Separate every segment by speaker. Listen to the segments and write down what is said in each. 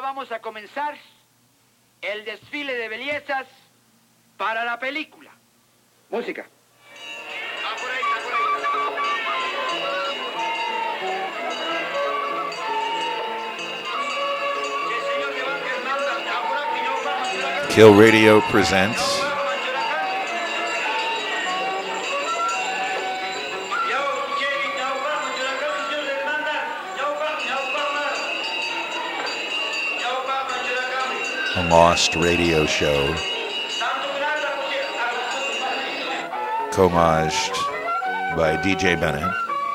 Speaker 1: vamos a comenzar el desfile de bellezas para la película. Música. Por ahí, por ahí.
Speaker 2: Kill Radio presents a lost radio show, homaged by DJ Bennett.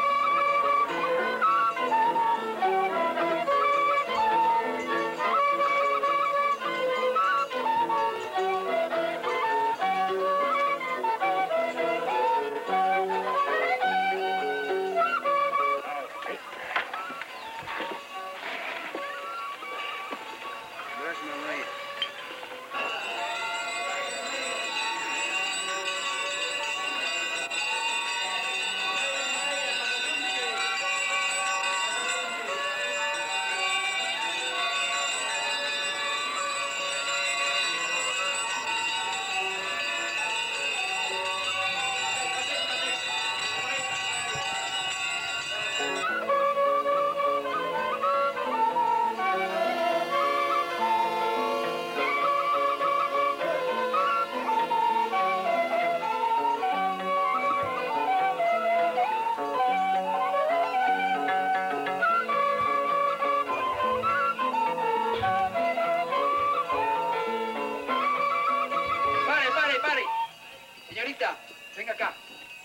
Speaker 1: Señorita, venga acá.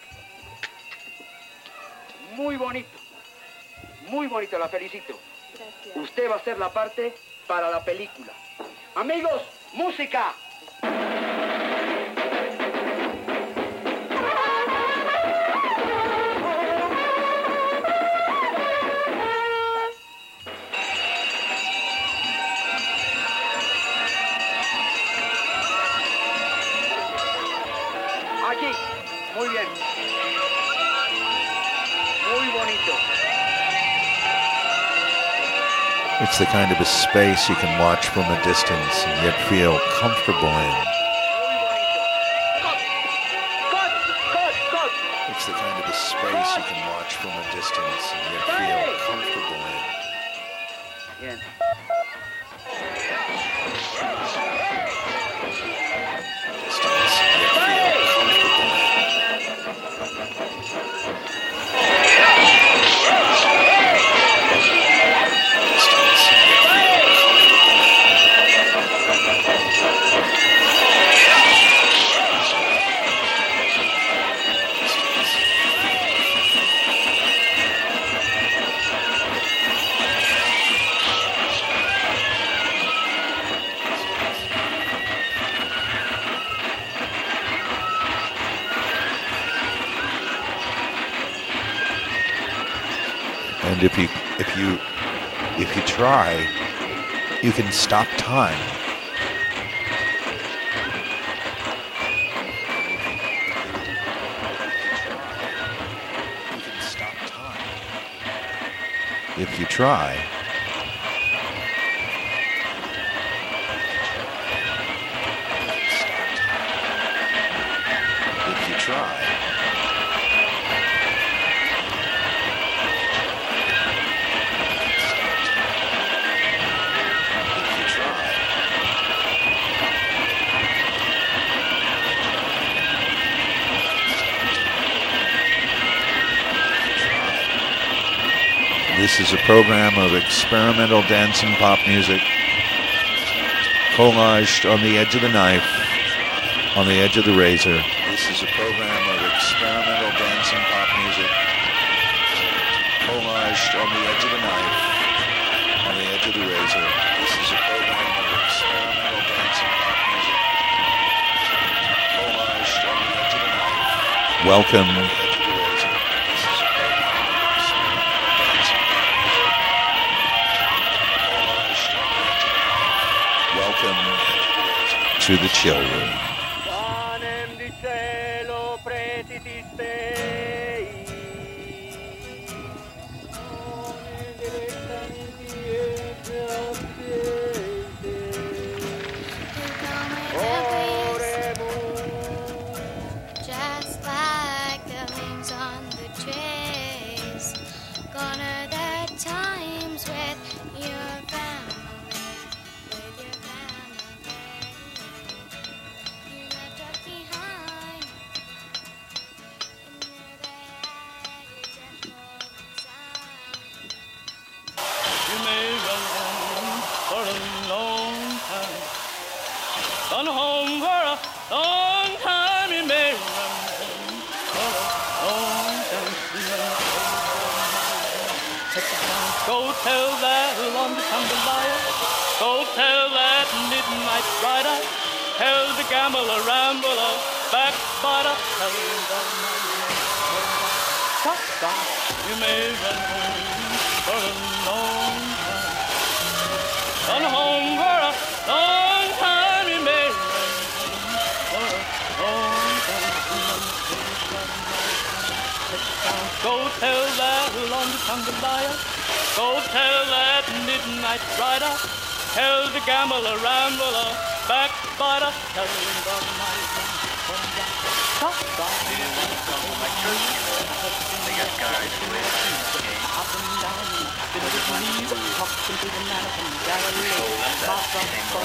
Speaker 1: Muy bonito, la felicito.
Speaker 3: Gracias.
Speaker 1: Usted va a hacer la parte para la película. Amigos, música. Aquí, muy bien. Muy bonito.
Speaker 2: It's the kind of a space you can watch from a distance and yet feel comfortable in. It's the kind of a space you can watch from a distance and yet feel comfortable in.
Speaker 1: Bien.
Speaker 2: Distance and yet feel comfortable in. And if you try, you can stop time. You can stop time. If you try. If you try. This is a program of experimental dance and pop music, collaged on the edge of the knife, on the edge of the razor. This is a program of experimental dance and pop music, collaged on the edge of the knife, on the edge of the razor. This is a program of experimental dance and pop music, collaged on the edge of the knife. Welcome. To the chill room.
Speaker 3: tell that long jambalaya. Go tell that midnight rider. Tell the gambler, rambler, backbiter. Tell him that you may run home for a long time. Run home for a long time. You may run home for a long time. Go tell that long jambalaya. Go tell that midnight rider. Tell the gambler, rambler, backbiter. Tell him about my
Speaker 2: My church, they got guys who live in the game.
Speaker 3: up and down, been with me, talking to the man from Galilee. Far from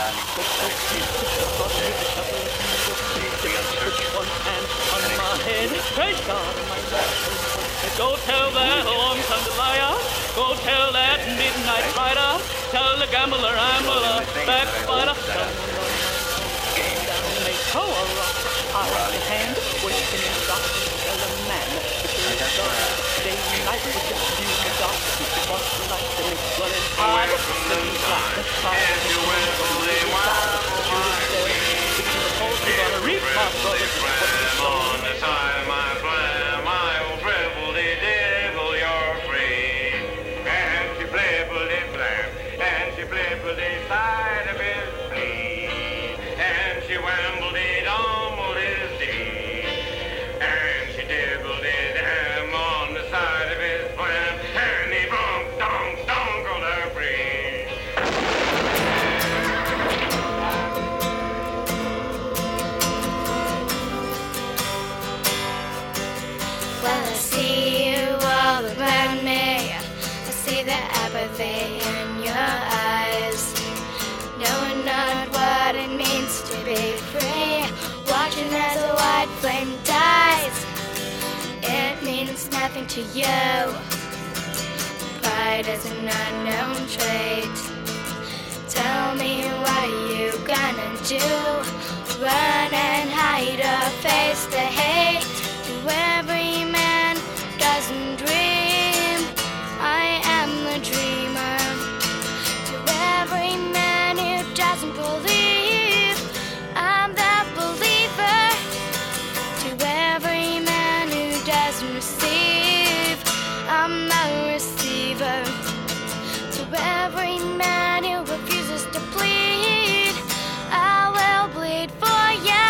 Speaker 3: one hand on my head, praise God on my left. Go tell that long jambalaya. Go tell that midnight rider. Tell the gambler, rambler, backbiter. Oh, a rock, out of hand, working in the dark, tell a man, day and night, with the view in the dark, what's the light that makes blood and hard, and you went from the wild, you're gonna reap my brothers,
Speaker 4: on the side of my plan, my old frivolity devil, you're free, and she flippity flam, and she flippity side of his bleed, and she wambled
Speaker 5: in your eyes, knowing not what it means to be free, watching as a white flame dies. It means nothing to you. Pride is an unknown trait. Tell me, what are you gonna do? Run and hide or face the hate? To every man doesn't dream, I am the dreamer. To every man who doesn't believe, I'm the believer. To every man who doesn't receive, I'm the receiver. To every man who refuses to bleed, I will bleed for ya.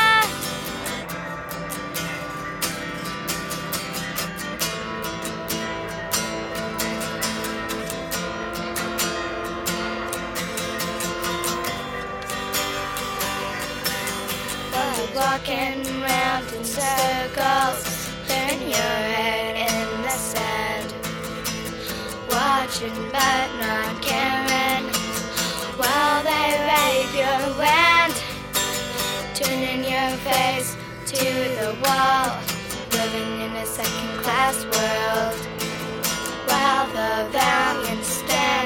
Speaker 5: Walking round in circles, turn your head in the sand, watching but not caring, while they rape your land, turning your face to the wall, living in a second-class world, while the valiant stand.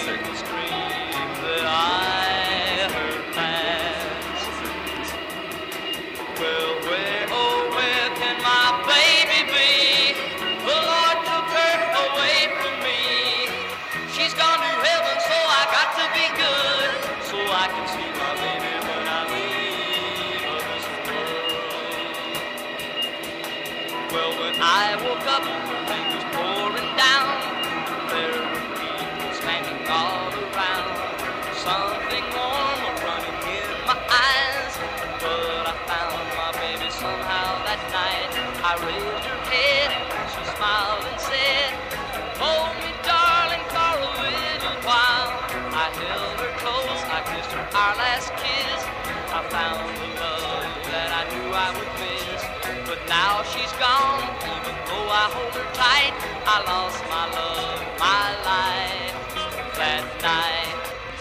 Speaker 6: up, rain was pouring down. There were people standing all around. Something warm running in my eyes. But I found my baby somehow that night. I raised her head and she smiled and said, hold me, darling, for a little while. I held her close, I kissed her our last kiss. I found the love that I knew I would miss. But now she's gone, even though I hold her tight. I lost my love, my life that night.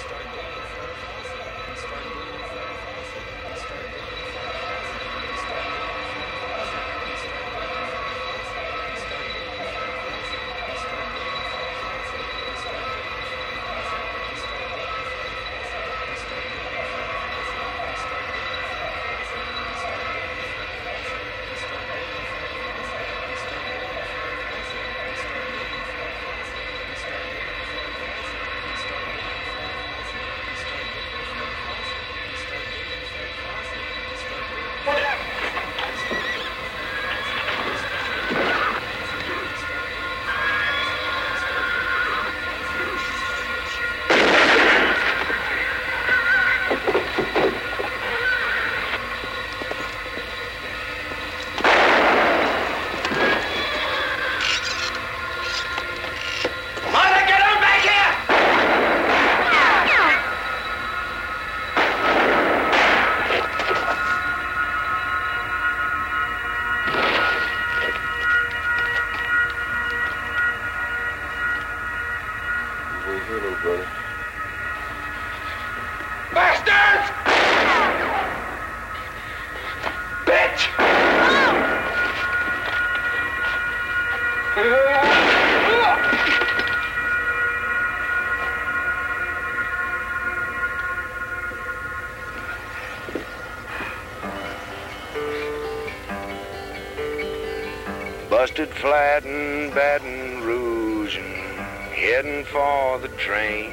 Speaker 7: Busted flat in Baton Rouge and heading for the trains.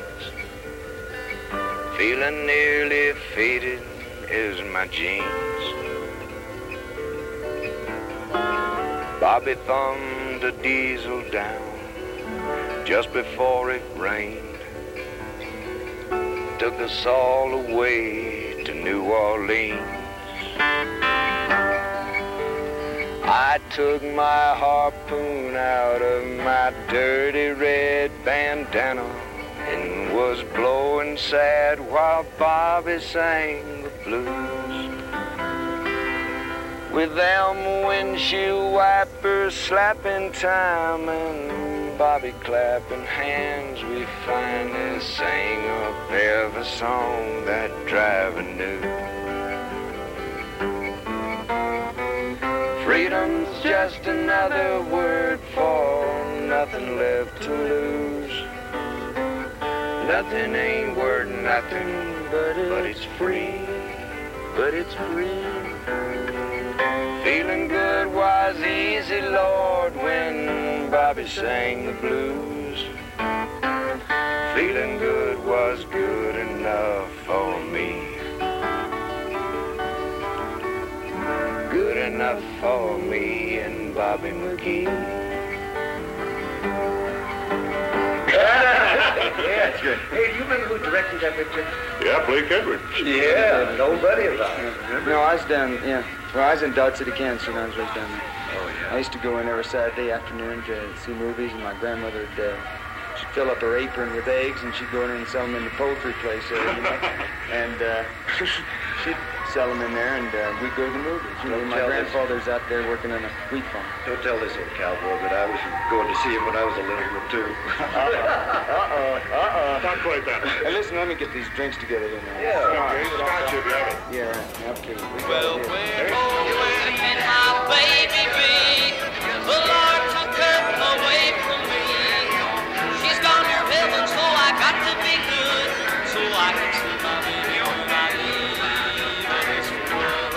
Speaker 7: Feeling nearly faded as my jeans. Bobby thumbed a diesel down just before it rained. Took us all away to New Orleans. I took my harpoon out of my dirty red bandana and was blowing sad while Bobby sang the blues. With them windshield wipers slapping time and Bobby clapping hands, we finally sang up every song that driver knew. Freedom's just another word for nothing left to lose. Nothing ain't worth nothing, but it's free, but it's free. Feeling good was easy, Lord, when Bobby sang the blues. Feeling good was good enough for me. Good enough for me and Bobby McGee.
Speaker 1: Yeah, it's good. Hey, do you remember who directed that picture?
Speaker 8: Yeah, Blake Edwards.
Speaker 1: Yeah, an old buddy of ours.
Speaker 9: No, I was down, yeah. Well, I was in Dodge City, Kansas, when I was raised down there.
Speaker 1: Oh, yeah.
Speaker 9: I used to go in every Saturday afternoon to see movies, and my grandmother would she'd fill up her apron with eggs, and she'd go in and sell them in the poultry place there, you know. And she'd sell them in there, and we'd go to the movies. You know, my grandfather's out there working on a wheat farm.
Speaker 10: Don't tell this old cowboy, but I was going to see him when I was a little one, too.
Speaker 8: Not quite that way.
Speaker 9: Hey, listen, let me get these drinks together in there.
Speaker 8: Yeah. Okay, Scotch if you have it.
Speaker 9: Yeah, okay.
Speaker 6: Well, where can my baby be? The Lord took her away from me. She's gone to heaven, so I got to be good, so I can see my baby when I leave this world.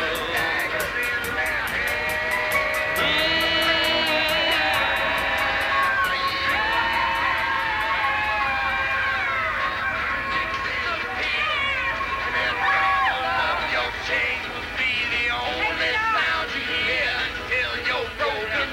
Speaker 6: Your chain will be the only sound you hear till you're broken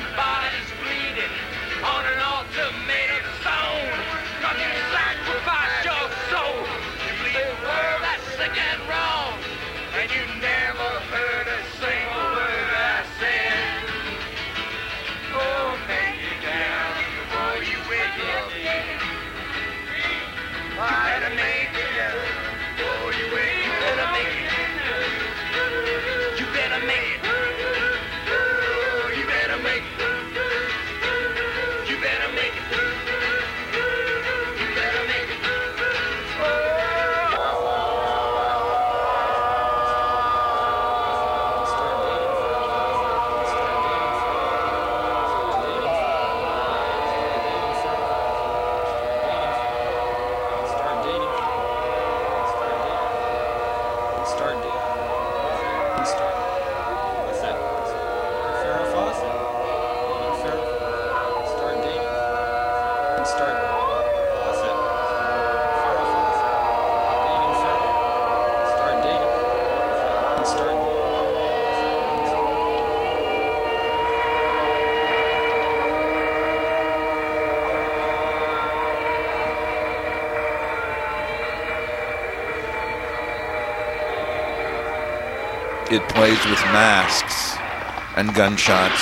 Speaker 2: it plays with masks and gunshots,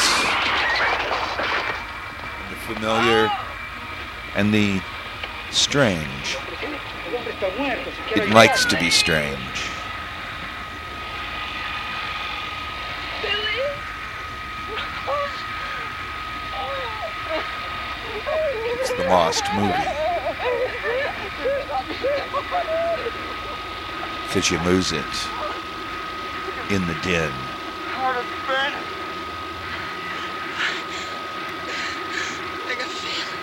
Speaker 2: the familiar and the strange. It likes to be strange. It's the Lost movie. Because you lose it in the den.
Speaker 11: Heart is burning. I can feel it.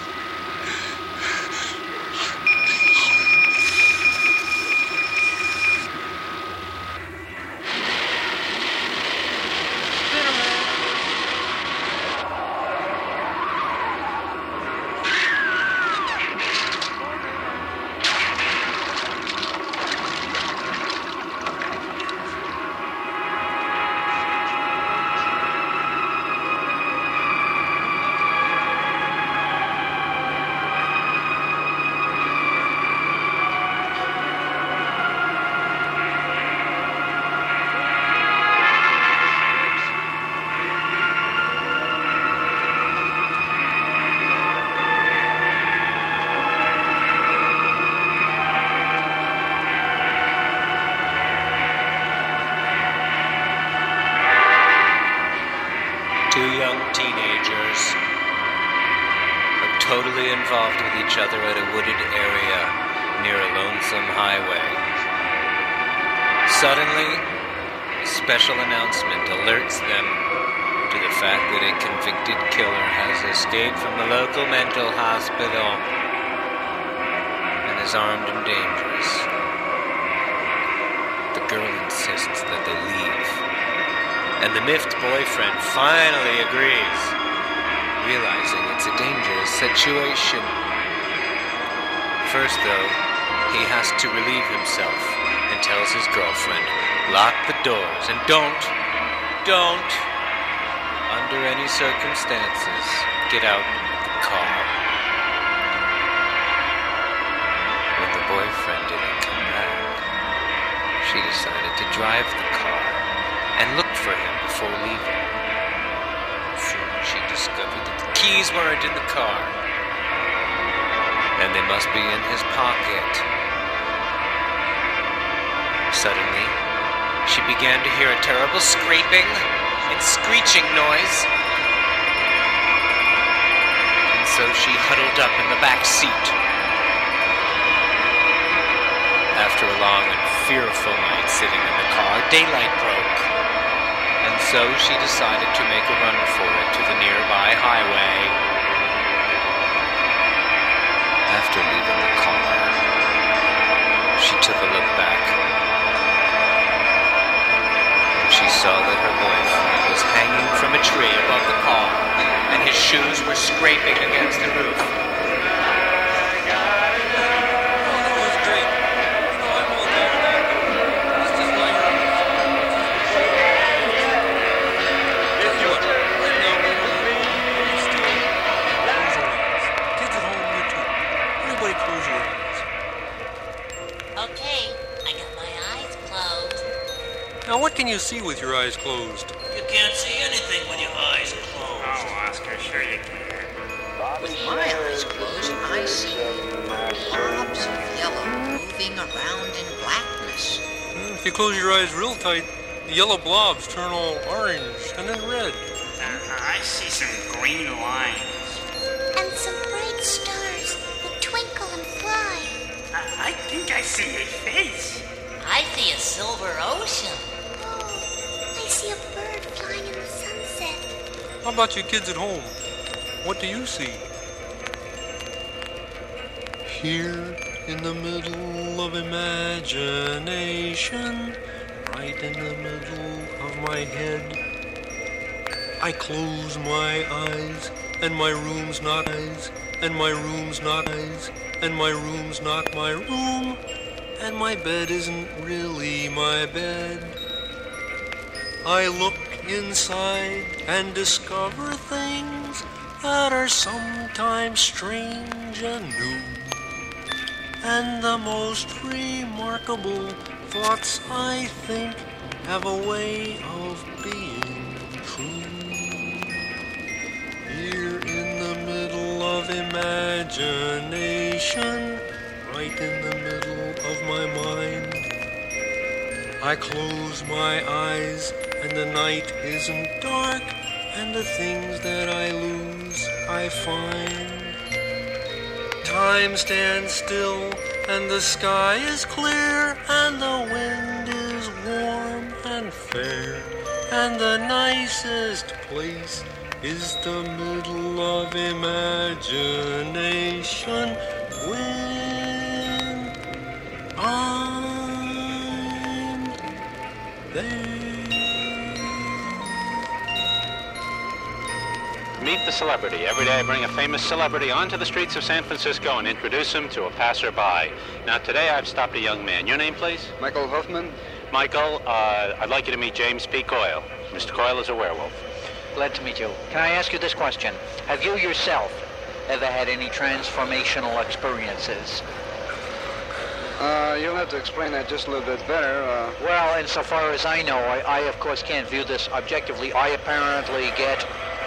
Speaker 12: Totally involved with each other at a wooded area near a lonesome highway. Suddenly, a special announcement alerts them to the fact that a convicted killer has escaped from the local mental hospital and is armed and dangerous. The girl insists that they leave, and the miffed boyfriend finally agrees, realizing it's a dangerous situation. First, though, he has to relieve himself and tells his girlfriend, lock the doors and don't, under any circumstances, get out of the car. When the boyfriend didn't come back, she decided to drive the car and look for him before leaving. Soon she discovered that the keys weren't in the car, and they must be in his pocket. Suddenly, she began to hear a terrible scraping and screeching noise, and so she huddled up in the back seat. After a long and fearful night sitting in the car, daylight broke, and so she decided to make a run for it to the nearby highway. After leaving the car, she took a look back, and she saw that her boyfriend was hanging from a tree above the car, and his shoes were scraping against the roof.
Speaker 13: Now, what can you see with your eyes closed?
Speaker 14: You can't see anything with your eyes closed.
Speaker 15: Oh, Oscar, sure you can.
Speaker 14: With my eyes closed, I see blobs of yellow moving around in blackness.
Speaker 13: If you close your eyes real tight, the yellow blobs turn all orange and then red.
Speaker 15: I see some green lines.
Speaker 5: And some bright stars that twinkle and fly.
Speaker 15: I think I see a face.
Speaker 14: I see a silver ocean.
Speaker 5: I see a bird flying in the sunset.
Speaker 13: How about you kids at home? What do you see? Here in the middle of imagination, right in the middle of my head, I close my eyes, and my room's not eyes, and my room's not eyes, and my room's not my room, and my bed isn't really my bed. I look inside and discover things that are sometimes strange and new. and the most remarkable thoughts I think have a way of being true. Here in the middle of imagination, right in the middle of my mind, I close my eyes and the night isn't dark, and the things that I lose I find. Time stands still and the sky is clear and the wind is warm and fair, and the nicest place is the middle of imagination when I'm there.
Speaker 16: Meet the celebrity. Every day I bring a famous celebrity onto the streets of San Francisco and introduce him to a passerby. Now today I've stopped a young man. Your name, please?
Speaker 9: Michael Hoffman.
Speaker 16: Michael, I'd like you to meet James P. Coyle. Mr. Coyle is a werewolf.
Speaker 17: Glad to meet you. Can I ask you this question? Have you yourself ever had any transformational experiences?
Speaker 9: You'll have to explain that just a little bit better.
Speaker 17: Well, insofar as I know, I of course can't view this objectively. I apparently get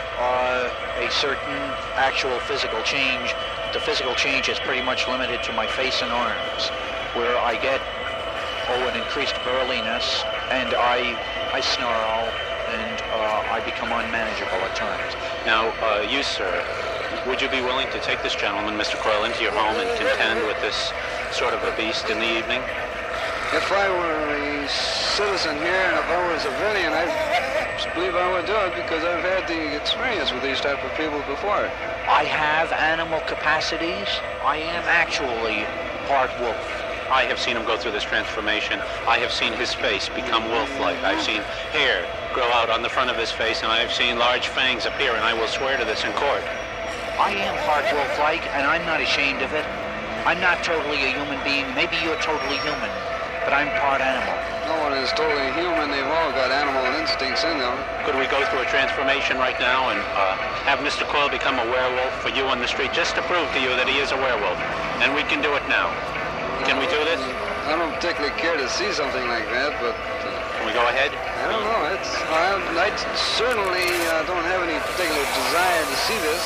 Speaker 17: a certain actual physical change. The physical change is pretty much limited to my face and arms, where I get an increased burliness, and I snarl, and I become unmanageable at times.
Speaker 16: Now, you, sir, would you be willing to take this gentleman, Mr. Coyle, into your home and contend with this sort of a beast in the evening?
Speaker 9: If I were a citizen here and if I were a civilian, I believe I would do it because I've had the experience with these type of people before.
Speaker 17: I have animal capacities. I am actually part wolf.
Speaker 16: I have seen him go through this transformation. I have seen his face become wolf-like. I've seen hair grow out on the front of his face, and I've seen large fangs appear, and I will swear to this in court.
Speaker 17: I am part wolf-like, and I'm not ashamed of it. I'm not totally a human being. Maybe you're totally human, but I'm part animal.
Speaker 9: No one is totally human. They've all got animal instincts in them.
Speaker 16: Could we go through a transformation right now and have Mr. Coyle become a werewolf for you on the street, just to prove to you that he is a werewolf? And we can do it now. Can we do this?
Speaker 9: I don't particularly care to see something like that, but...
Speaker 16: Can we go ahead?
Speaker 9: I don't know. I certainly don't have any particular desire to see this.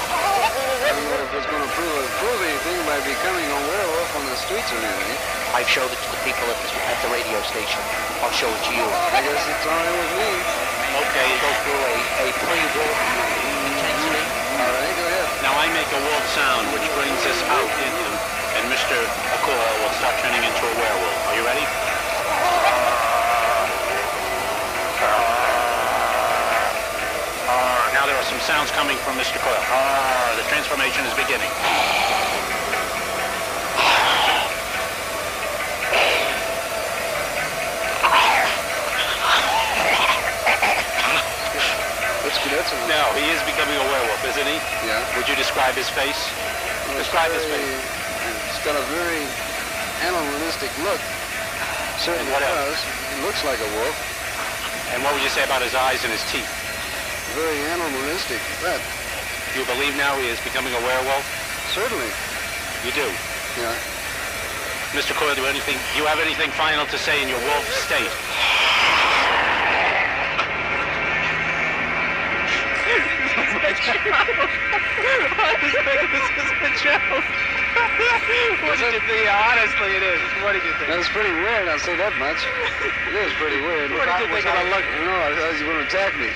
Speaker 9: I don't know if it's going to prove anything by becoming a werewolf on the streets or anything.
Speaker 17: I've showed it to the people at the radio station. I'll show it to you.
Speaker 9: I guess it's all right with me.
Speaker 16: Okay.
Speaker 17: Go through a pre-wolf intensity.
Speaker 9: All right, go ahead.
Speaker 16: Now I make a wolf sound, which brings us out in him, and Mr. Coyle will start turning into a werewolf. Are you ready? Now there are some sounds coming from Mr. Coyle. The transformation is beginning. Now, he is becoming a werewolf, isn't he?
Speaker 9: Yeah.
Speaker 16: Would you describe his face?
Speaker 9: Well,
Speaker 16: describe his face.
Speaker 9: It's got a very animalistic look. Certainly does. It looks like a wolf.
Speaker 16: And what would you say about his eyes and his teeth?
Speaker 9: Very animalistic. That.
Speaker 16: You believe now he is becoming a werewolf?
Speaker 9: Certainly.
Speaker 16: You do?
Speaker 9: Yeah.
Speaker 16: Mr. Coyle, do you have anything final to say in your wolf state?
Speaker 3: This is a joke. What did you think? Honestly, it is. What did you think?
Speaker 9: That's pretty weird, I'll say that much. It is pretty weird.
Speaker 3: What did you think of the look?
Speaker 9: No, I thought you were going to attack me.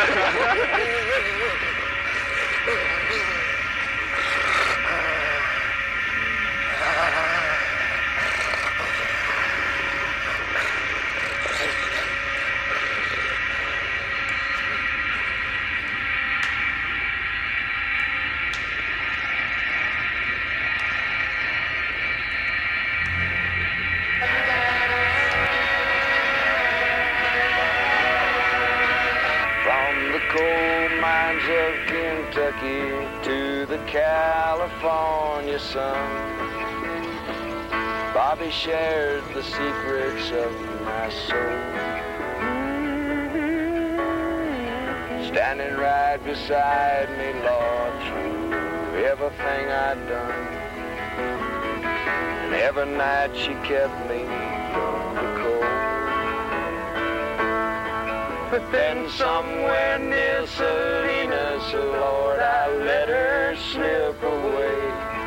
Speaker 9: Of Kentucky to the California sun, Bobby shared the secrets of my soul, standing right beside me, Lord, through everything I'd done.
Speaker 7: Every night she kept me from the cold. But then somewhere near Salinas, Lord, I let her slip away.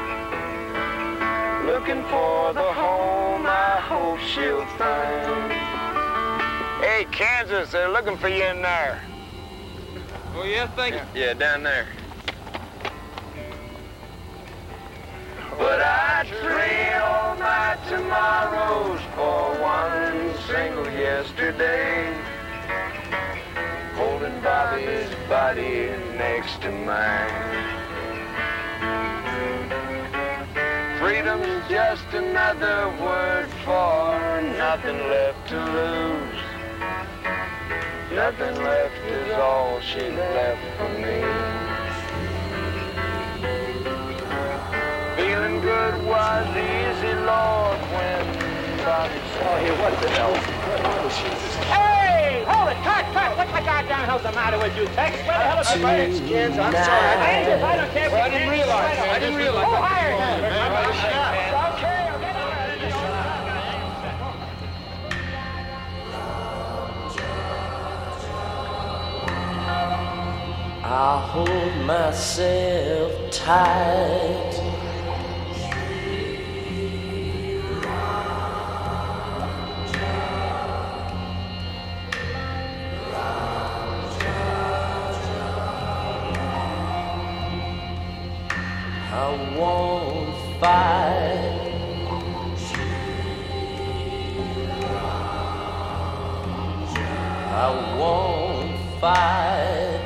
Speaker 7: Looking for the home I hope she'll find. Hey, Kansas, they're looking for you in there.
Speaker 1: Oh, yeah? Thank you.
Speaker 7: Yeah, down there. But I trade all my tomorrows for one single yesterday. Holding Bobby's body next to mine. Freedom's just another word for nothing left to lose. Nothing left is all she left for me. Feeling good was easy, Lord, when Bobby saw you. What the hell?
Speaker 1: Hey! Hold it! Cut! What the goddamn hell's the matter with you, Tex? Where the hell is everybody? Kids, I'm sorry. I don't care. Well, I didn't realize. I didn't realize. Who hired him? Okay.
Speaker 18: I hold myself tight. I won't fight. I won't fight.